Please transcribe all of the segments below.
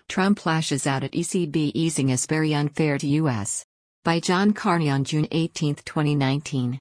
Trump lashes out at ECB easing is very unfair to U.S. By John Carney on June 18, 2019.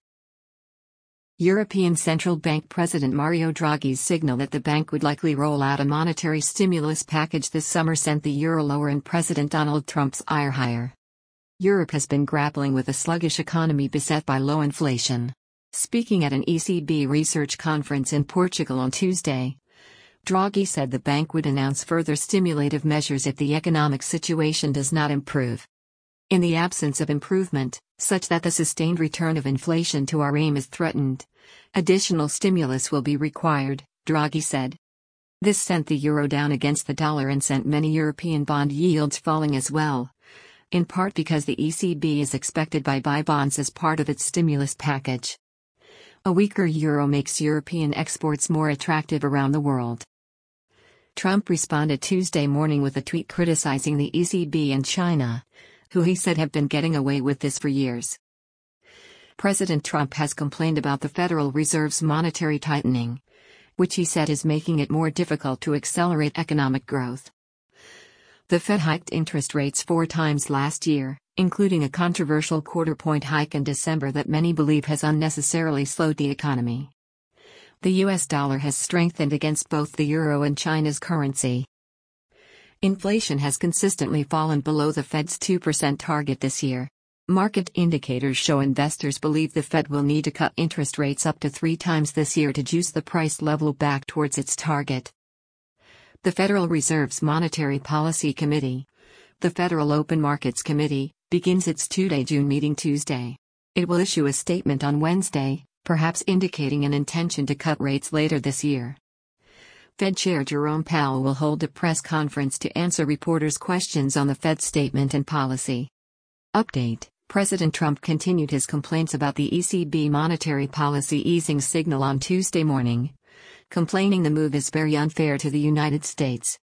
European Central Bank President Mario Draghi's signal that the bank would likely roll out a monetary stimulus package this summer sent the euro lower and President Donald Trump's ire higher. Europe has been grappling with a sluggish economy beset by low inflation. Speaking at an ECB research conference in Portugal on Tuesday, Draghi said the bank would announce further stimulative measures if the economic situation does not improve. In the absence of improvement, such that the sustained return of inflation to our aim is threatened, additional stimulus will be required, Draghi said. This sent the euro down against the dollar and sent many European bond yields falling as well, in part because the ECB is expected to buy bonds as part of its stimulus package. A weaker euro makes European exports more attractive around the world. Trump responded Tuesday morning with a tweet criticizing the ECB and China, who he said have been getting away with this for years. President Trump has complained about the Federal Reserve's monetary tightening, which he said is making it more difficult to accelerate economic growth. The Fed hiked interest rates 4 times last year, including a controversial quarter-point hike in December that many believe has unnecessarily slowed the economy. The U.S. dollar has strengthened against both the euro and China's currency. Inflation has consistently fallen below the Fed's 2% target this year. Market indicators show investors believe the Fed will need to cut interest rates up to 3 times this year to juice the price level back towards its target. The Federal Reserve's Monetary Policy Committee, the Federal Open Markets Committee, begins its 2-day June meeting Tuesday. It will issue a statement on Wednesday, perhaps indicating an intention to cut rates later this year. Fed Chair Jerome Powell will hold a press conference to answer reporters' questions on the Fed's statement and policy. Update: President Trump continued his complaints about the ECB monetary policy easing signal on Tuesday morning, complaining the move is very unfair to the United States.